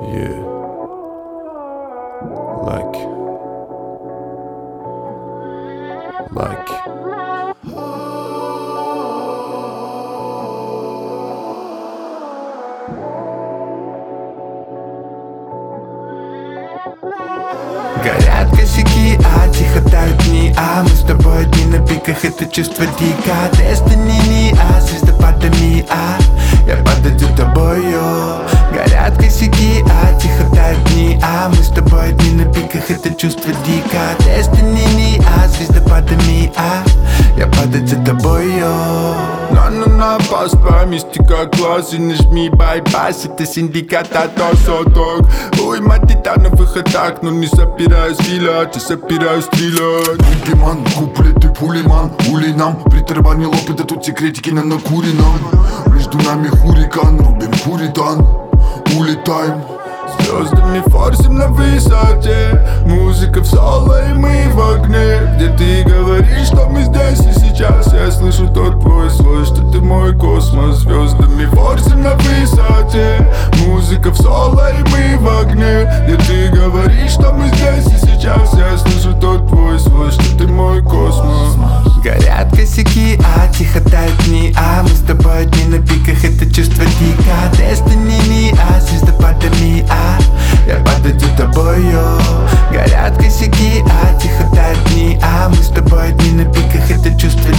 Yeah. Like. Горят косяки, тихо тают дни, мы с тобой одни на пиках, это чувство дико. Destiny не звездопадами, я падать за тобою. Горят косяки, тихо тают дни, мы с тобой одни на пиках, это чувство дико. Destiny не звездопадами, я падать за тобою. На паспа, мистика, класс и нажми байпас. Это синдикат, соток. Уйма титановых атак, но не собираюсь вилять, я собираюсь стрелять. Гиман, куплеты, пулеман, улинам. Притарабанил опыта, тут секретики на накуренном. Между нами хурикан, рубим пуритан. Улетаем. Звездами форсим на высоте. Музыка в соло и мы в огне. Где ты говоришь, что мы здесь и сейчас. Я слышу тот твой свой, что ты мой космос. Звездами форсим на высоте. Музыка в соло и мы в огне. Где ты говоришь, что мы здесь и сейчас. Я слышу тот твой свой, что ты мой космос. Горят косяки, тихо тают дни, мы с тобой одни на пиках, это чувство дико. Destiny не звездопадами, я падать за тобою. Горят косяки, тихо тают дни, мы с тобой одни на пиках, это чувство